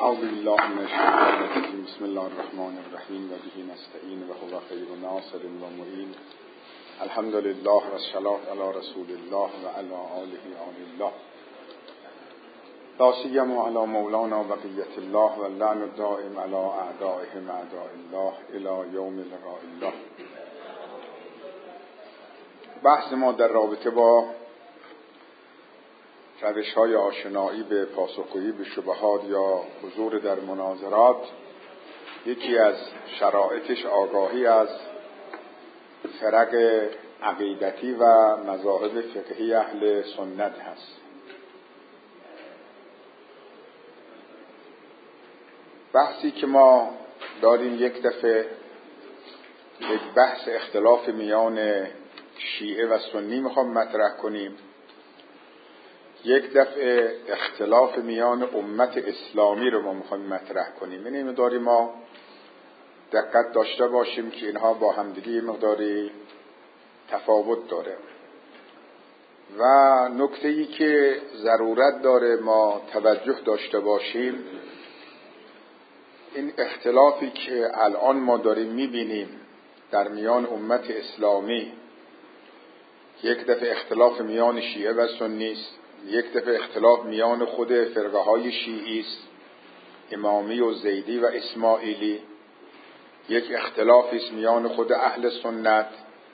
اعوذ بالله من الشیطان الرجیم. بسم الله الرحمن الرحیم و به نستعین و هو خیر ناصر و معین. الحمد لله و الصلاة علی رسول الله و علی آله الله لا سیما علی مولانا بقیة الله و اللعن الدائم علی اعدائهم اعداء الله الی یوم لقاء الله. بحث ما در رابطه با روش‌های آشنایی به پاسخگویی به شبهات یا حضور در مناظرات، یکی از شرایطش آگاهی از فرق عقیدتی و مذاهب فقهی اهل سنت هست. بحثی که ما داریم یک دفعه یک بحث اختلاف میان شیعه و سنی میخوام مطرح کنیم، یک دفعه اختلاف میان امت اسلامی رو ما میخوایم مطرح کنیم. یعنی مقداری ما دقت داشته باشیم که اینها با همدیگه مقداری تفاوت داره و نکته‌ای که ضرورت داره ما توجه داشته باشیم، این اختلافی که الان ما داریم میبینیم در میان امت اسلامی، یک دفعه اختلاف میان شیعه و سنی است، یک دفعه اختلاف میان خود فرقه های شیعی است، امامی و زیدی و اسماعیلی، یک اختلافی است میان خود اهل سنت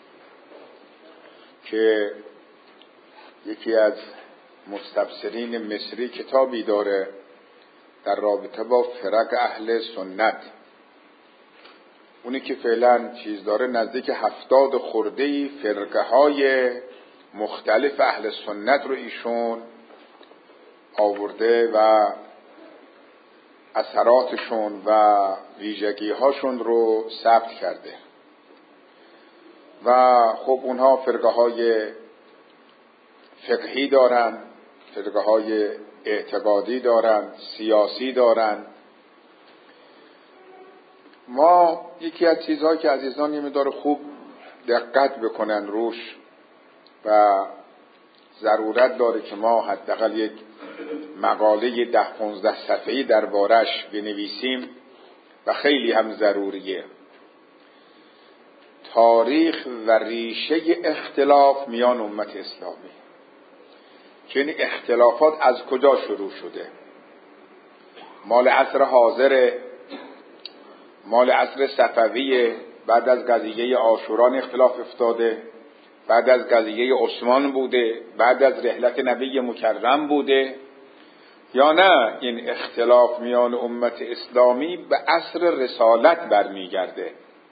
که یکی از مستبصرین مصری کتابی داره در رابطه با فرق اهل سنت، اونی که فعلا چیز داره نزدیک 70 خورده‌ای فرقه های مختلف اهل سنت رو ایشون آورده و اثراتشون و ویژگی‌هاشون رو ثبت کرده و خب اونها فرقه های فقهی دارن، فرقه های اعتقادی دارن، سیاسی دارن. ما یکی از چیزهایی که عزیزان یه مقدار خوب دقت بکنن روش و ضرورت داره که ما حداقل یک مقاله 10-15 صفحه‌ای دربارش بنویسیم و خیلی هم ضروریه، تاریخ و ریشه اختلاف میان امت اسلامی، که این اختلافات از کجا شروع شده، مال عصر حاضره، مال عصر صفویه، بعد از قضیه عاشورا اختلاف افتاده، بعد از قضیه عثمان بوده، بعد از رحلت نبی مکرم بوده، یا نه این اختلاف میان امت اسلامی به عصر رسالت برمیگرده.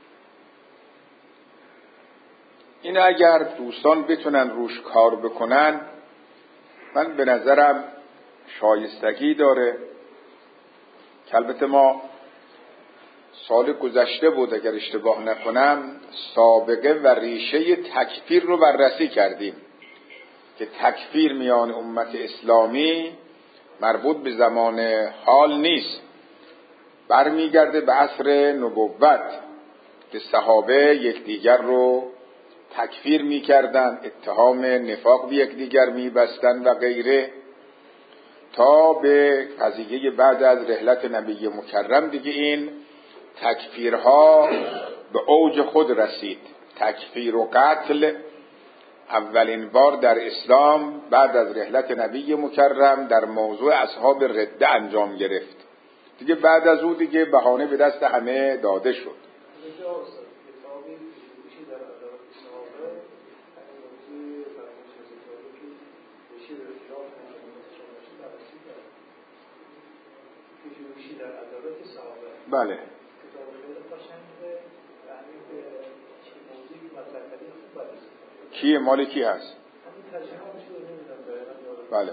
این اگر دوستان بتونن روش کار بکنن، من به نظرم شایستگی داره که البته ما سال گذشته بود اگر اشتباه نکنم سابقه و ریشه تکفیر رو بررسی کردیم که تکفیر میان امت اسلامی مربوط به زمان حال نیست، برمیگرده به عصر نبوت که صحابه یکدیگر رو تکفیر میکردن، اتهام نفاق به یکدیگر میبستن و غیره، تا به قضیه بعد از رحلت نبی مکرم دیگه این تکفیرها به اوج خود رسید. تکفیر و قتل اولین بار در اسلام بعد از رحلت نبی مکرم در موضوع اصحاب رده انجام گرفت. دیگه بعد از او دیگه بهانه به دست همه داده شد. بله. کیه؟ مال کی هست؟ بله.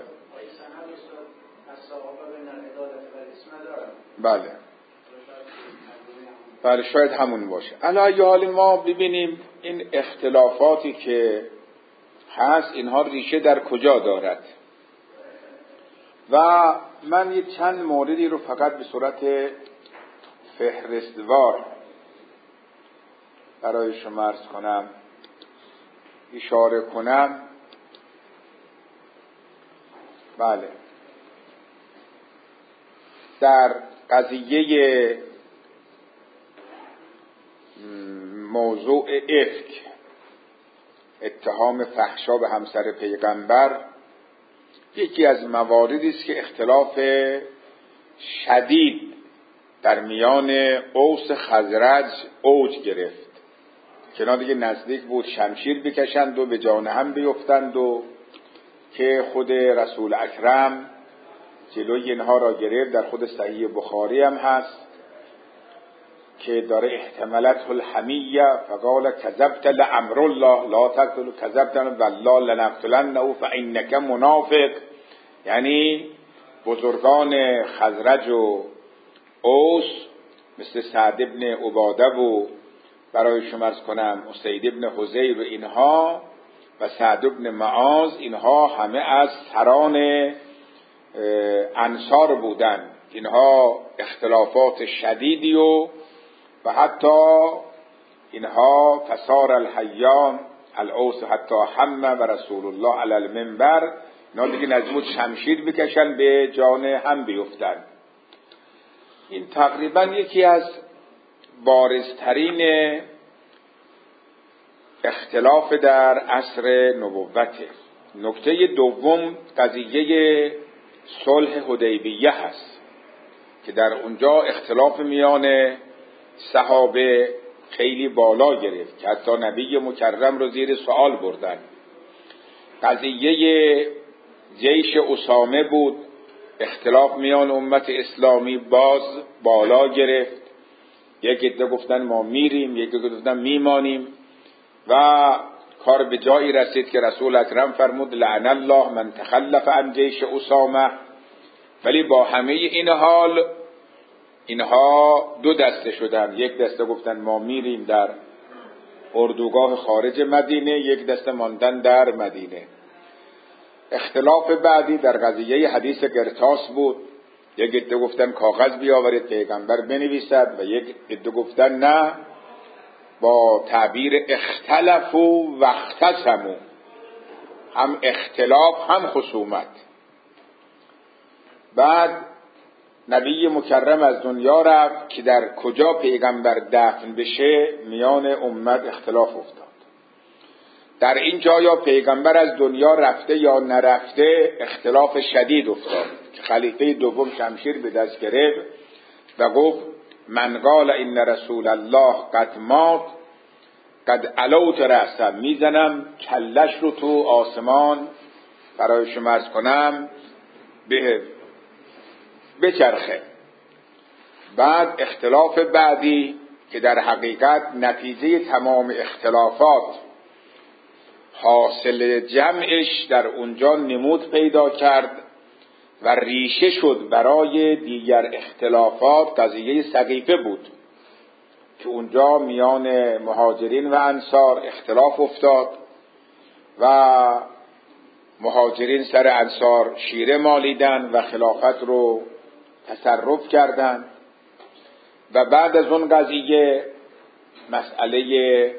بله. بله شاید همون باشه. علی حال ما ببینیم این اختلافاتی که هست اینها ریشه در کجا دارد و من یه چند موردی رو فقط به صورت فهرستوار برای شما عرض کنم، اشاره کنم. بله در قضیه موضوع افک، اتهام فحشا به همسر پیغمبر، یکی از مواردی است که اختلاف شدید در میان اوس خزرج اوج گرفت که اینا دیگه نزدیک بود شمشیر بکشند و به جان هم بیفتند و که خود رسول اکرم جلوی اینها را گرفت. در خود صحیح بخاری هم هست که داره احتملت الحمیه فقال کذبت لامر الله لا تقتل کذبت والله لنقتلنه فانک منافق. یعنی بزرگان خزرج و اوس مثل سعد ابن عباده و برای شما عرض کنم اسید ابن حذیر و اینها و سعد ابن معاذ، اینها همه از سران انصار بودن. اینها اختلافات شدیدی و حتی اینها فسار الحیان الاوس حتی همه و رسول الله علی المنبر، اینا دیگه نزدیک شمشیر بکشن به جان هم بیفتن. این تقریبا یکی از بارزترین اختلاف در عصر نبوته. نکته دوم قضیه صلح حدیبیه هست که در اونجا اختلاف میان صحابه خیلی بالا گرفت که حتی نبی مکرم رو زیر سوال بردن. قضیه جیش اسامه بود، اختلاف میان امت اسلامی باز بالا گرفت. یک عده گفتن ما میریم، یک عده گفتن میمانیم و کار به جایی رسید که رسول اکرم فرمود لعن الله من تخلف عن جیش اسامه. ولی با همه این حال اینها دو دسته شدن، یک دسته گفتن ما میریم در اردوگاه خارج مدینه، یک دسته ماندن در مدینه. اختلاف بعدی در قضیه حدیث قرطاس بود، یک عده گفتن کاغذ بیاورید پیغمبر بنویسد و یک عده گفتن نه، با تعبیر اختلفوا و اختصموا، هم اختلاف هم خصومت. بعد نبی مکرم از دنیا رفت که در کجا پیغمبر دفن بشه میان امت اختلاف افتاد. در این جا یا پیغمبر از دنیا رفته یا نرفته اختلاف شدید افتاد که خلیفه دوم شمشیر به دست گرفت و گفت من قال ان رسول الله قد مات قد علوت رأسه، میزنم کلش رو تو آسمان برای شما عرض کنم بچرخه. بعد اختلاف بعدی که در حقیقت نتیجه تمام اختلافات حاصل جمعش در اونجا نمود پیدا کرد و ریشه شد برای دیگر اختلافات، قضیه سقیفه بود که اونجا میان مهاجرین و انصار اختلاف افتاد و مهاجرین سر انصار شیره مالیدن و خلافت رو تصرف کردند. و بعد از اون قضیه مسئله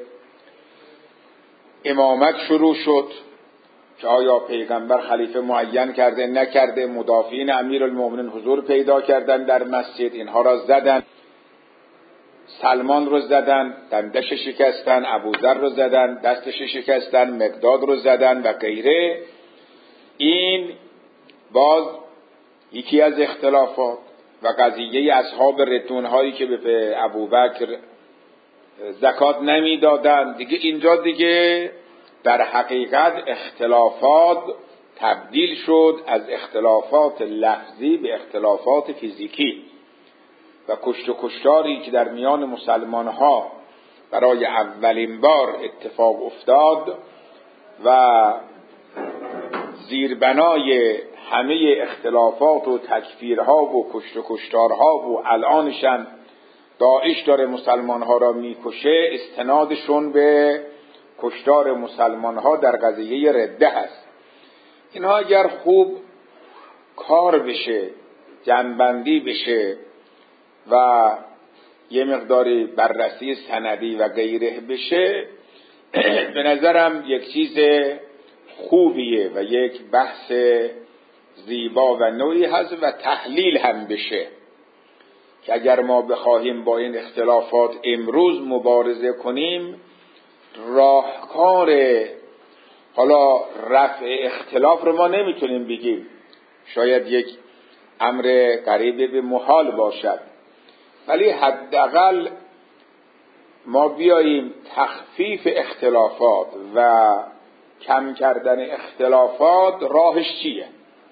امامت شروع شد که آیا پیغمبر خلیفه معین کرده نکرده. مدافعین امیرالمومنین حضور پیدا کردن در مسجد، اینها را زدن، سلمان رو زدن، دندش شکستن، ابوذر رو زدن، دستش شکستن، مقداد رو زدن و غیره. این باز یکی از اختلافات. و قضیه اصحاب رتون هایی که به ابوبکر زکات نمیدادن دیگه، اینجا دیگه در حقیقت اختلافات تبدیل شد از اختلافات لفظی به اختلافات فیزیکی و کشت و کشتاری که در میان مسلمان ها برای اولین بار اتفاق افتاد و زیربنای همه اختلافات و تکفیرها و کشت و کشتارها و الانشن داعش داره مسلمان ها را میکشه، استنادشون به کشتار مسلمان ها در قضیه رده هست. اینها اگر خوب کار بشه، جنبندی بشه و یه مقداری بررسی سندی و غیره بشه، به نظرم یک چیز خوبیه و یک بحث زیبا و نوعی هست و تحلیل هم بشه. که اگر ما بخواهیم با این اختلافات امروز مبارزه کنیم، راهکار حالا رفع اختلاف رو ما نمیتونیم بگیم، شاید یک امر قریب به محال باشد، ولی حداقل ما بیاییم تخفیف اختلافات و کم کردن اختلافات راهش چیه،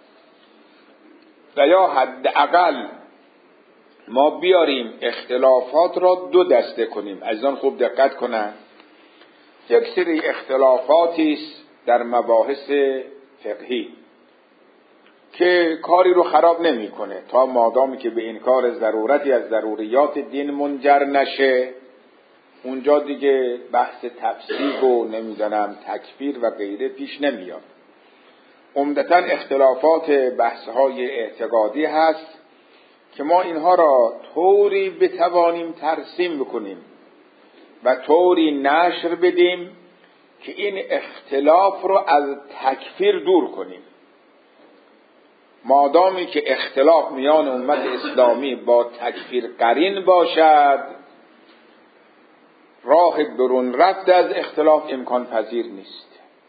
و یا حداقل ما بیاریم اختلافات را دو دسته کنیم. عزیزان خوب دقت کنند، یک سری اختلافاتی است در مباحث فقهی که کاری رو خراب نمیکنه تا مادامی که به این کار ضرورتی از ضروریات دین منجر نشه، اونجا دیگه بحث تفسیق و نمیدونم تکفیر و غیره پیش نمیاد. عمدتاً اختلافات بحث‌های اعتقادی هست که ما اینها را طوری بتوانیم ترسیم بکنیم و طوری نشر بدیم که این اختلاف رو از تکفیر دور کنیم. مادامی که اختلاف میان امت اسلامی با تکفیر قرین باشد، راه برون رفت از اختلاف امکان پذیر نیست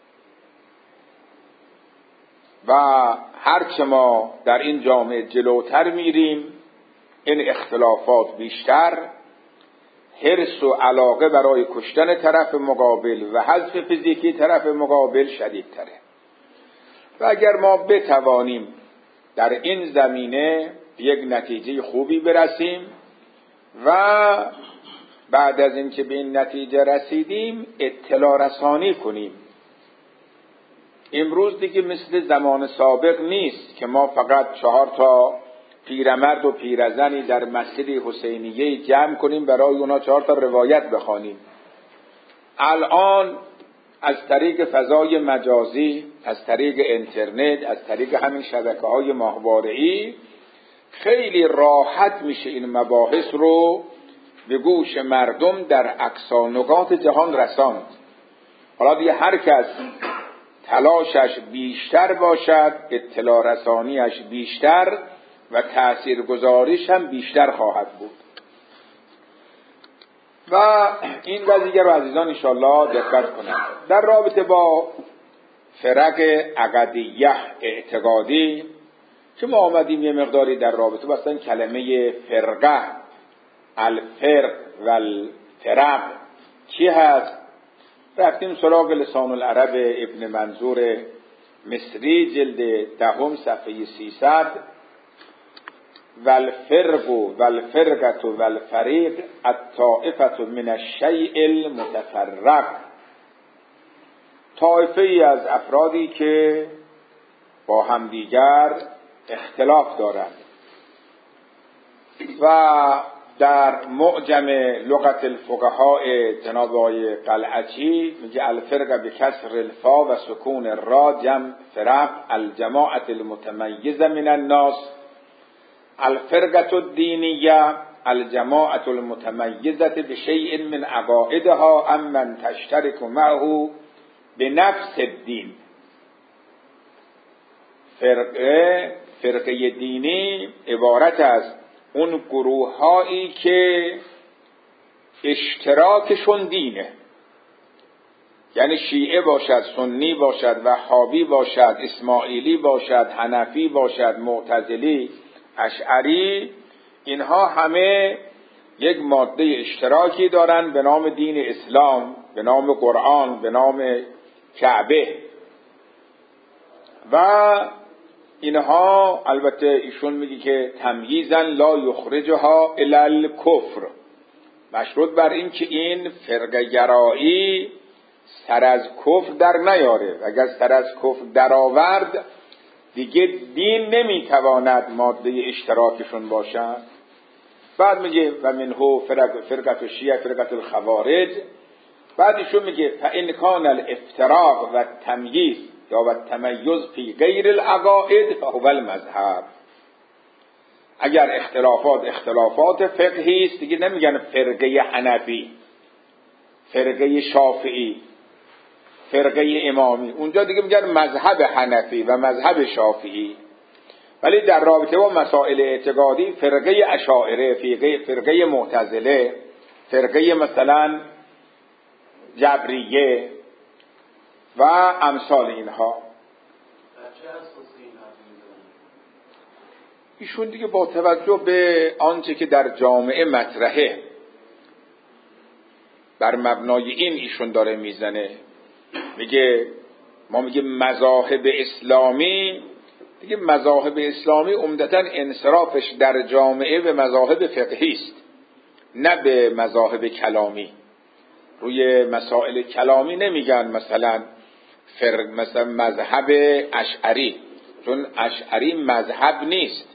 و هرچه ما در این جامعه جلوتر میریم، این اختلافات بیشتر، حرص و علاقه برای کشتن طرف مقابل و حذف فیزیکی طرف مقابل شدیدتره. و اگر ما بتوانیم در این زمینه یک نتیجه خوبی برسیم و بعد از اینکه به این نتیجه رسیدیم اطلاع رسانی کنیم. امروز دیگه مثل زمان سابق نیست که ما فقط 4 پیرمرد و پیرزنی در مسجد حسینیه جمع کنیم برای اونا 4 روایت بخوانیم. الان از طریق فضای مجازی، از طریق اینترنت، از طریق همین شبکه‌های ماهواره‌ای خیلی راحت میشه این مباحث رو به گوش مردم در اقصانقاط جهان رساند. حالا دیگه هر کس تلاشش بیشتر باشد، اطلاع رسانیش بیشتر و تاثیرگذاریش هم بیشتر خواهد بود. و این قضیه رو عزیزان انشاءالله دقت کنند. در رابطه با فرق عقدیه اعتقادی که ما آمدیم یه مقداری در رابطه با اصلا کلمه فرقه، الفرق و الفرق چی هست، رفتیم سراغ لسان العرب ابن منظور مصری جلد 10 صفحه 300. والفرق والفرقة والفریق الطائفة من الشیء المتفرق، طایفه ای از افرادی که با همدیگر اختلاف دارند. و در معجم لغت الفقهاء جناب آقای قلعچی میگه الفرق بکسر الفا و سکون الرا جمع فرق الجماعة المتمیزه من الناس، الفرقة الدینیه الجماعة المتمیزه بشیء من عقائدها امن تشترک معه بنفس الدین. فرقه دینی عبارت از اون گروه هایی که اشتراکشون دینه، یعنی شیعه باشد، سنی باشد، وهابی باشد، اسماعیلی باشد، حنفی باشد، معتزلی، اشعری، اینها همه یک ماده اشتراکی دارن به نام دین اسلام، به نام قرآن، به نام کعبه. و اینها البته ایشون میگه که تمییزا لا یخرجها الی الکفر، مشروط بر این که این فرقه گرایی سر از کفر در نیاره. اگر سر از کفر در آورد دیگه دین نمیتواند ماده اشتراکشون باشد. بعد میگه و منه فرقه الشیعه فرقه الخوارج. بعد ایشون میگه فان کان الافتراق و تمییز یا و تمیز فی غیر العقائد فهو المذهب. اگر اختلافات فقهی است دیگه نمیگن فرقه حنفی، فرقه شافعی، فرقه امامی، اونجا دیگه میگن مذهب حنفی و مذهب شافعی. ولی در رابطه با مسائل اعتقادی فرقه اشاعره، فرقه معتزله، فرقه مثلا جبریه و امثال اینها، ایشون دیگه با توجه به آنچه که در جامعه مطرحه بر مبنای این ایشون داره میزنه، میگه مذاهب اسلامی، دیگه مذاهب اسلامی عمدتاً انصرافش در جامعه به مذاهب فقهی است، نه به مذاهب کلامی. روی مسائل کلامی نمیگن مثلا مذهب اشعری، چون اشعری مذهب نیست،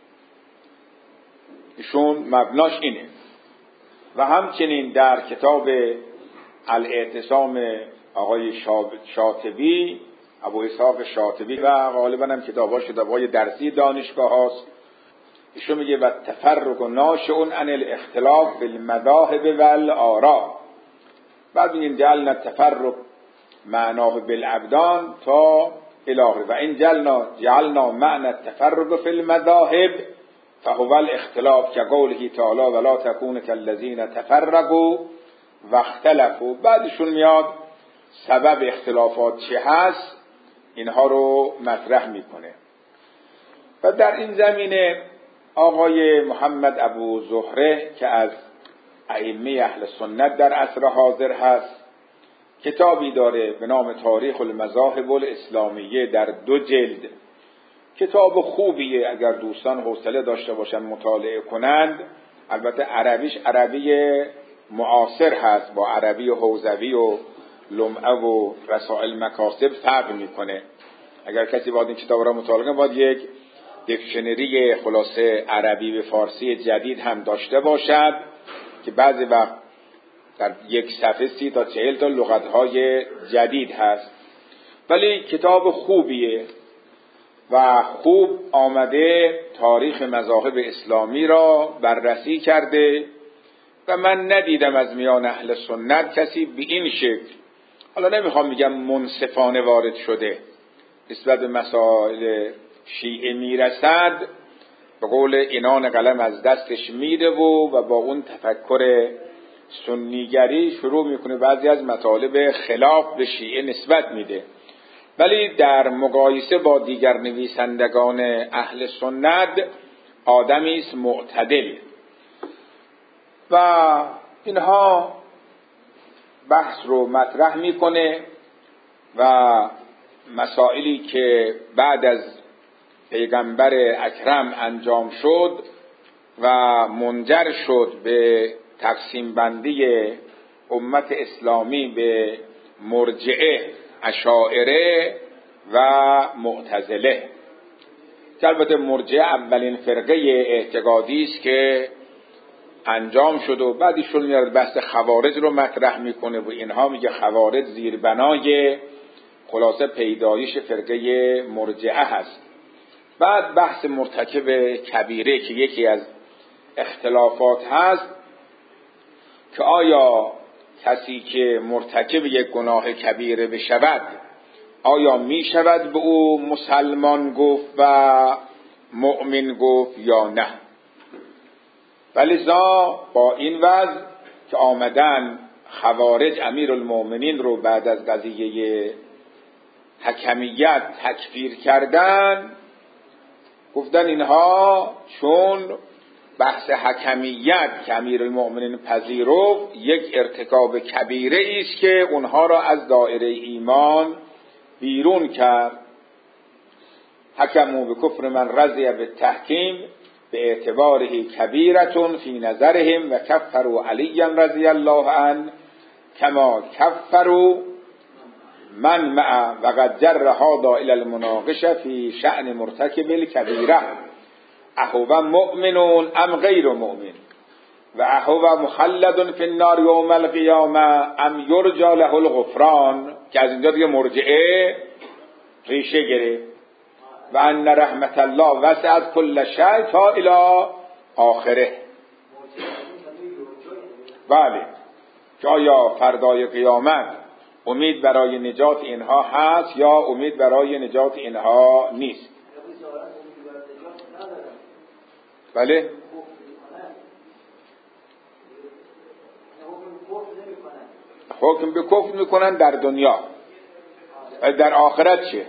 ایشون مبناش اینه. و همچنین در کتاب الاعتصام آقای شاطبی، ابو اسحاق شاطبی و غالبا هم کتاباش کتابای درسی دانشگاه هاست، ایشون میگه و تفرق ناشئ عن الاختلاف بالمذاهب والآراء. بعد میگن جعلنا التفرق معناه بالابدان تا الاخر و این جعلنا معنى التفرق في المذاهب فهو الاختلاف كقوله تعالی ولا تكونوا كالذين تفرقوا واختلفوا. بعدشون میاد سبب اختلافات چه هست، اینها رو مطرح میکنه. و در این زمینه آقای محمد ابو زهره که از ائمه اهل سنت در عصر حاضر هست، کتابی داره به نام تاریخ المذاهب الاسلامیه در 2 جلد. کتاب خوبیه، اگر دوستان حوصله داشته باشن مطالعه کنند. البته عربیش عربی معاصر هست، با عربی حوزوی و لمعه و رسائل مکاسب فرق میکنه. اگر کسی باید این کتاب را مطالعه کنه باید یک دیکشنری خلاصه عربی به فارسی جدید هم داشته باشد که بعضی وقت در یک صفحه 30 تا 40 تا لغت‌های جدید هست. ولی کتاب خوبیه و خوب آمده تاریخ مذاهب اسلامی را بررسی کرده و من ندیدم از میان اهل سنت کسی به این شکل، حالا نمیخوام بگم منصفانه وارد شده، نسبت به مسائل شیعه میرسد، به قول اینان قلم از دستش میره و با اون تفکر سنیگری شروع میکنه بعضی از مطالب خلاف به شیعه نسبت میده. ولی در مقایسه با دیگر نویسندگان اهل سنت آدمی است معتدل و اینها بحث رو مطرح میکنه و مسائلی که بعد از پیغمبر اکرم انجام شد و منجر شد به تقسیم بندی امت اسلامی به مرجعه، اشاعره و معتزله، که البته مرجعه اولین فرقه اعتقادی است که انجام شد و بعدشون میاد بحث خوارج رو مطرح میکنه و اینها میگه خوارج زیربنای خلاصه پیدایش فرقه مرجعه هست. بعد بحث مرتکب کبیره که یکی از اختلافات هست که آیا کسی که مرتکب یک گناه کبیره بشود آیا می شود به او مسلمان گفت و مؤمن گفت یا نه. ولذا با این وضع که آمدن خوارج امیرالمؤمنین رو بعد از قضیه حکمیت تکفیر کردن، گفتن اینها چون بحث حکمیت که امیرالمؤمنین پذیرفت یک ارتکاب کبیره است که اونها را از دایره ایمان بیرون کرد. حکموا بکفر من رضی بالتحکیم به اعتباره کبیرتون فی نظرهم و کفروا علی رضی الله عنه کما کفروا من مع و قد جر هذا الی المناقشه فی شأن مرتکب الکبیره اهو مؤمن ام غیر مؤمن و اهو مخلد فی النار یوم القیامه ام یرجى له الغفران، که از اینجا دیگه مرجعه ریشه گرفت و ان رحمت الله وسعت کل شیء تا الی آخره. بله، که آیا فردای قیامت امید برای نجات اینها هست یا امید برای نجات اینها نیست. بله حکم به کفر میکنن در دنیا، در آخرت چه؟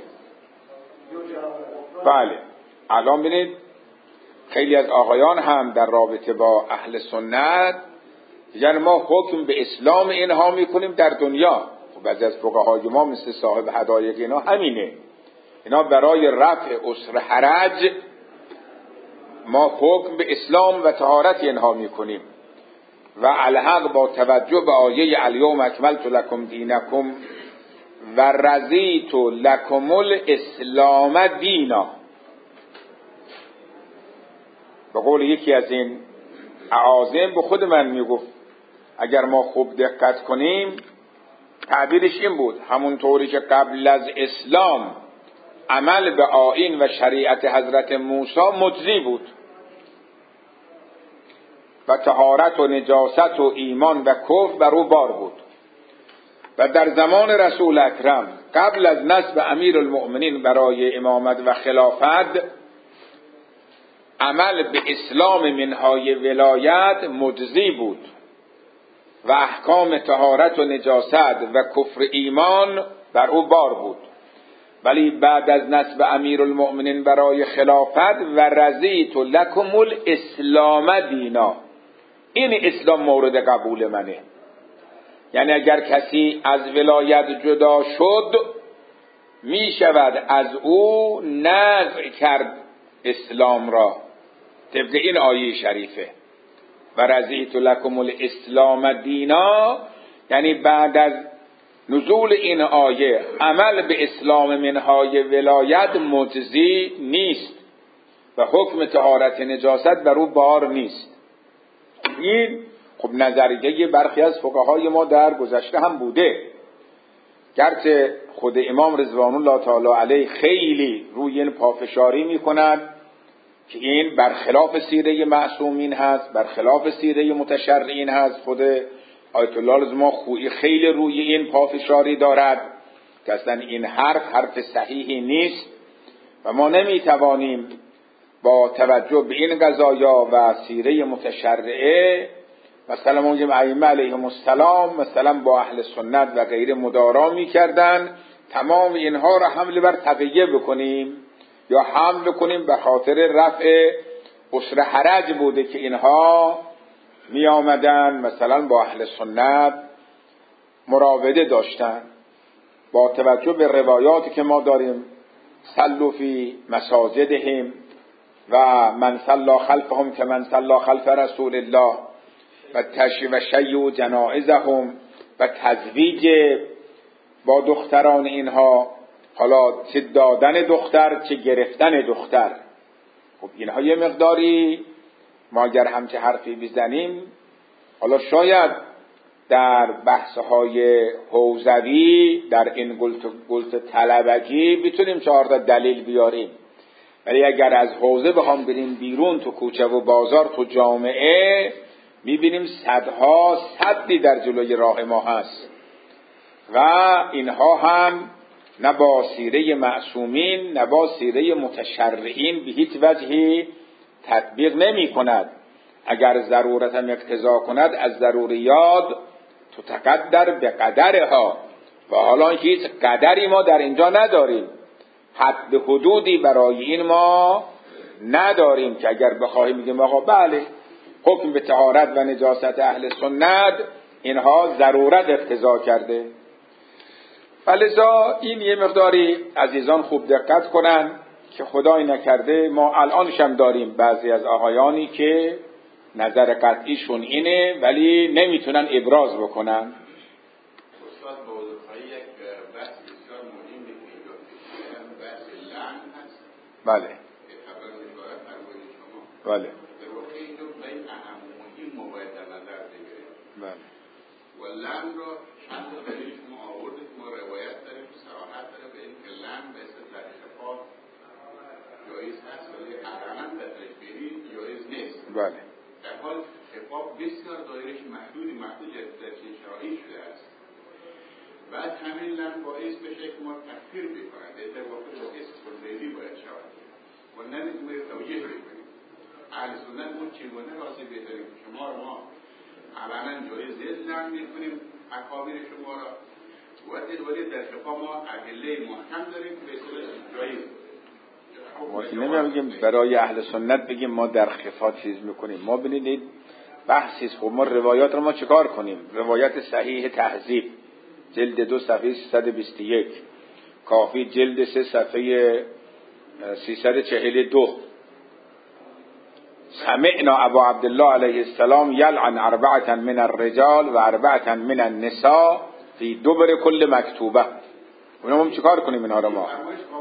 بله الان ببینید خیلی از آقایان هم در رابطه با اهل سنت یعنی ما حکم به اسلام اینها میکنیم در دنیا. خب بعضی از فقهای ما مثل صاحب هدایق اینا همینه، اینا برای رفع عسر حرج ما حکم به اسلام و طهارت اینها میکنیم و الحق با توجه به آیه الیوم اکملت لکم دینکم و رضیت لکم الاسلام دینا، به قول یکی از این اعاظم به خود من میگفت اگر ما خوب دقت کنیم تعبیرش این بود همونطوری که قبل از اسلام عمل به آیین و شریعت حضرت موسی مجزی بود و طهارت و نجاست و ایمان و کفر بر او بار بود و در زمان رسول اکرم قبل از نصب امیر المؤمنین برای امامت و خلافت عمل به اسلام منهای ولایت مجزی بود و احکام طهارت و نجاست و کفر ایمان بر او بار بود، ولی بعد از نصب امیر المؤمنین برای خلافت و رضیت لکم الاسلام دینا، این اسلام مورد قبول منه. یعنی اگر کسی از ولایت جدا شد می شود از او نزع کرد اسلام را طبق این آیه شریفه و رضیت لکم الاسلام دینا، یعنی بعد از نزول این آیه عمل به اسلام منهای ولایت مجزی نیست و حکم طهارت نجاست بر او بار نیست. این خب نظریه برخی از فقهای ما در گذشته هم بوده، گرچه خود امام رضوان الله تعالی علیه خیلی روی این پافشاری میکنند که این برخلاف سیره معصومین هست، برخلاف سیره متشرعین هست. خود آیت الله لازم خویی خیلی روی این پافشاری دارد که اصلا این حرف صحیحی نیست و ما نمیتوانیم با توجه به این قضایا و سیره متشرعه مثلا ما میگیم ائمه علیهم السلام مثلا با اهل سنت و غیره مدارا میکردن، تمام اینها را حمل بر تقیه بکنیم یا حمل بکنیم به خاطر رفع عسر حرج بوده که اینها می آمدن مثلا با اهل سنت مراوده داشتن. با توجه به روایاتی که ما داریم صلوا فی مساجدهم و من صلی خلفهم که من صلی خلف رسول الله و شیع جنائزهم و تزویج با دختران اینها، حالا چه دادن دختر چه گرفتن دختر. خب اینها یه مقداری ما اگر همچه حرفی بزنیم حالا شاید در بحث‌های حوزوی در این گلت طلبگی بتونیم 4 دلیل بیاریم، ولی اگر از حوزه بخوام بریم بیرون تو کوچه و بازار تو جامعه میبینیم صدها صدی در جلوی راه ما هست و اینها هم نه با سیره معصومین نه با سیره متشرعین به هیچ وجهی تطبیق نمی کند. اگر ضرورت هم اقتضا کند از ضروریات تو تقدر به قدرها و حالا هیچ قدری ما در اینجا نداریم، حد حدودی برای این ما نداریم که اگر بخواهیم بگیم آقا بله حکم به طهارت و نجاست اهل سنت اینها ضرورت اقتضا کرده. فلذا این یه مقداری عزیزان خوب دقت کنن که خدای نکرده ما الانش هم داریم بعضی از آقایانی که نظر قطعیشون اینه ولی نمیتونن ابراز بکنن. استاد بازرخواهی یک بحث بسیار مهمی که اینجا بحث لعن هست. بله. که خبر می‌دارد مربوط شما. بله. در واقع اینجا بین اهم مهم موارد در نظر بگیرید. بله. و لعن را چند تا دلیل شما آوردید، ما روایت داریم صراحت داره به این که لعن مثل در خفاف جایز هست ولی اقلا در تشبیهی جایز نیست. بله. در حال خفاف بسیار دایرش محدود در شرعی شده است. بعد همین لعن باعث بشه که ما تکفیر بکنند، در واقع باعث کلیدی باید شود و نمیتونه توجیه بکنیم. اهل سنت ما چگونه راستی بهتریم شما رو ما علنا جای زید لعن میکنیم اکابر شما را ولی در شفا ما ادله محکم داریم که به اصطلاح جایز ما که نمیگیم برای اهل سنت بگیم ما در خفا چیز میکنیم. ما ببینید بحثی است. خب ما روایات رو ما چیکار کنیم؟ روایت صحیح تهذیب جلد 2 صفحه 321، کافی جلد 3 صفحه 342. سمعنا ابا عبدالله علیه السلام یلعن 4 من الرجال و 4 من النساء فی دبر کل مکتوبه. اونا ما چیکار کنیم اینها رو ما؟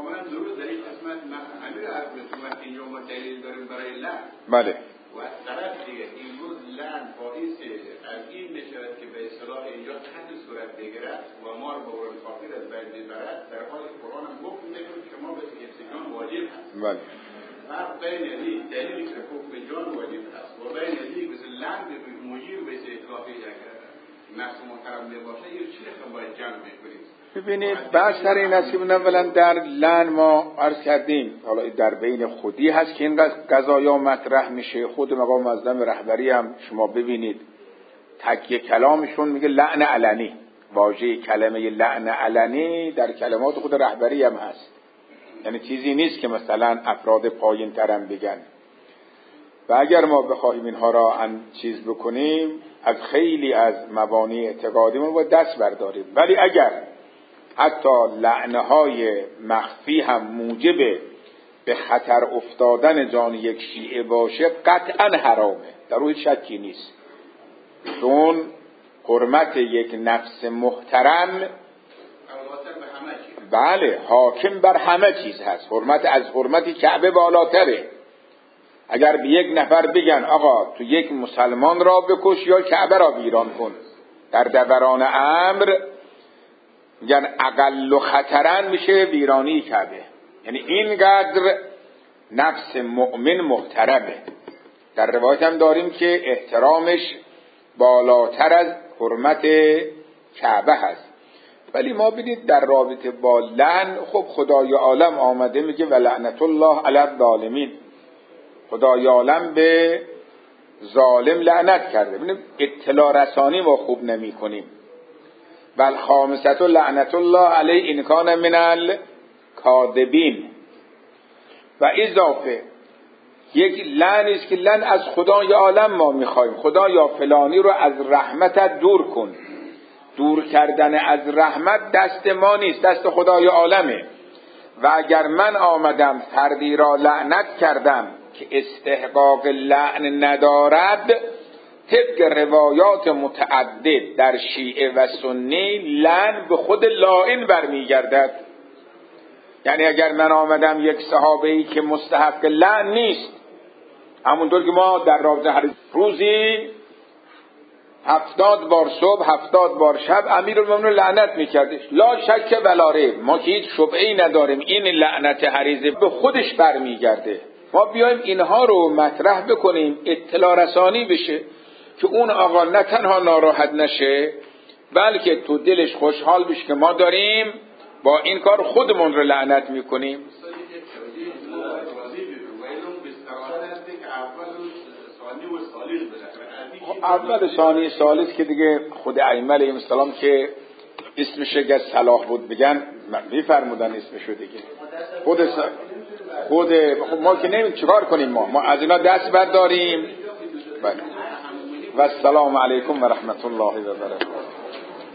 بله. و از طرف دیگه امروز لعن باعث از این نشود که به اصطلاح اینجا خط صورت بگیرد و ما رو به قرآن کافر از بین ببرد، در حالی که قرآن هم حکم میده که شما به حفظ جان واجب هست. بله. فرق بین یعنی دلیلی که حکم جان واجب هست و بین یعنی مثل لعن به مجیر به اطلاقی نفس محترم نباشه یه چیزی که باید جمع بکنید. ببینید بحث سر این است که اولا در لعن ما عرض کردیم حالا در بین خودی هست که این قضایا مطرح میشه. خود مقام معظم رهبری هم شما ببینید تکیه کلامشون میگه لعن علنی. واژه کلمه لعن علنی در کلمات خود رهبری هم هست، یعنی چیزی نیست که مثلا افراد پایین ترم بگن. و اگر ما بخواهیم اینها را چیز بکنیم از خیلی از مبانی اعتقادیمون باید دست برداریم. ولی اگر حتی لعنه‌های مخفی هم موجب به خطر افتادن جان یک شیعه باشه قطعا حرامه، در روی شکی نیست، چون حرمت یک نفس محترم بله حاکم بر همه چیز هست. حرمت از حرمت کعبه بالاتره. اگر به یک نفر بگن آقا تو یک مسلمان را بکش یا کعبه را ویران کن، در دوران امر میگن اقل خطرن میشه ویرانی کعبه. یعنی اینقدر نفس مؤمن محترمه. در روایت هم داریم که احترامش بالاتر از حرمت کعبه هست. ولی ما بدید در رابطه با لعن، خب خدای عالم آمده میگه و لعنت الله علی الظالمین، خدای عالم به ظالم لعنت کرده. ببینید اطلاع رسانی ما خوب نمی کنیم. بل خامسة لعنت الله علی ان کان من الکاذبین. و اضافه یک لعن است که لعن از خدای عالم ما میخوایم، خدایا فلانی رو از رحمتت دور کن. دور کردن از رحمت دست ما نیست، دست خدای عالمه. و اگر من آمدم فردی را لعنت کردم که استحقاق لعن ندارد، طبق روایات متعدد در شیعه و سنی لعن به خود لاعن برمیگردد. یعنی اگر من آمدم یک صحابه‌ای که مستحق لعن نیست، همونطور که ما در رابطه حدیث روزی 70 بار صبح 70 بار شب امیرالمومنین لعنت میکردش، لا شک ولا ریب، ما که هیچ شبهه‌ای نداریم این لعنت حریزه به خودش برمیگرده. ما بیایم اینها رو مطرح بکنیم، اطلاع رسانی بشه که اون آقا نه تنها ناراحت نشه بلکه تو دلش خوشحال بشه که ما داریم با این کار خودمون رو لعنت میکنیم. اول ثانی ثالث که دیگه خود ائمه علیهم السلام که اسمش اگه صلاح بود بگن میفرمودن اسمشو دیگه. خود ما که نمیم چیکار کنیم، ما از اینا دست برداریم. و السلام علیکم و رحمت الله و برکاته.